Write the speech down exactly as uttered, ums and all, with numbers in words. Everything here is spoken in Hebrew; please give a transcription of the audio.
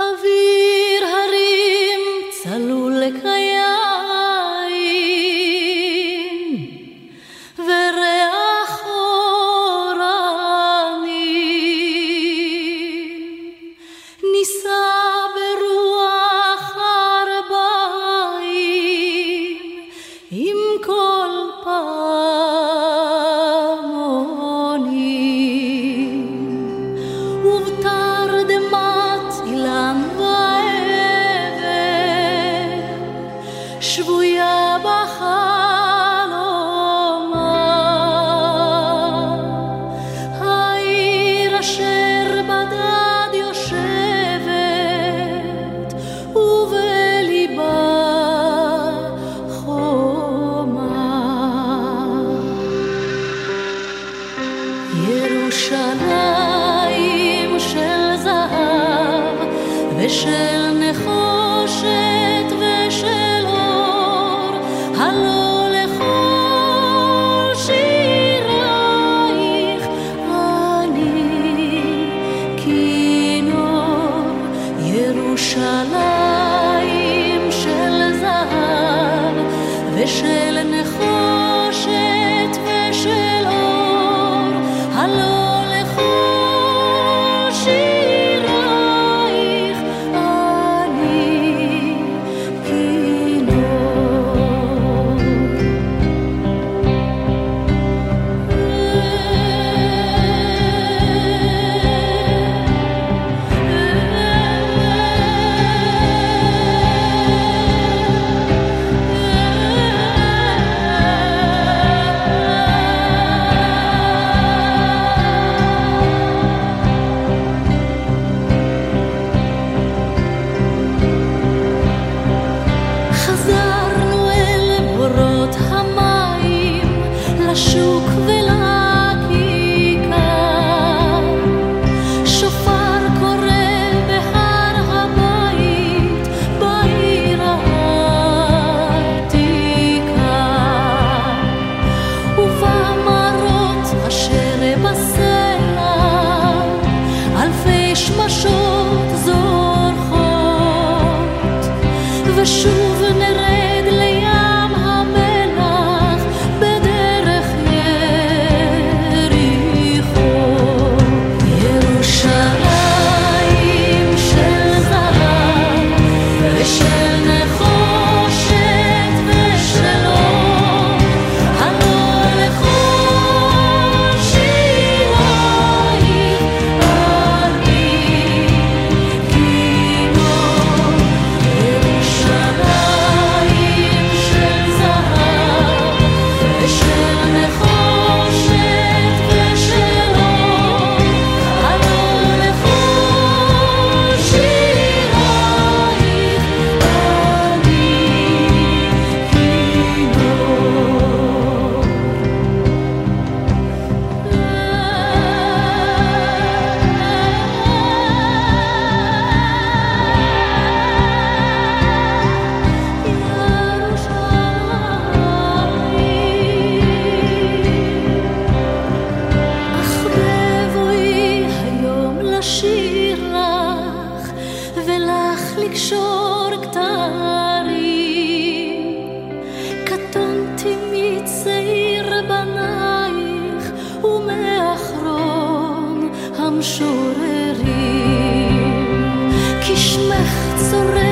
אוויר הרים צלול לקיים וריח אורנים נישא ברוח ארבעים עם כל פעמונים ובתרדמת אילן ועבר שבויה בחלומה העיר אשר בדד יושבת ובליבה חומה ירושלים של זהב ושל נחושת ושל אור הלא לכל שירייך אני כינור ירושלים של זהב ושל נחושת ושל אור הלא לכל שירייך אני כינור חזרנו אל בורות המים לשוק ולכיכר שופר קורא בהר הבית בעיר העתיקה ובמרות אשר בסלע אלפי שמשות זורחות ושוב נרד לים המלח בדרך יריחו ירושלים של זהב ושל נחושת ושל אור הלא לכל שירייך אני כינור ירושלים של זהב ושל נחושת ושל אור הלא לכל שירייך אני אך בבואי היום לשיר לך ולך לקשור כתרים קטונתי מצעיר בנייך ומאחרון המשוררים כי שמך צורם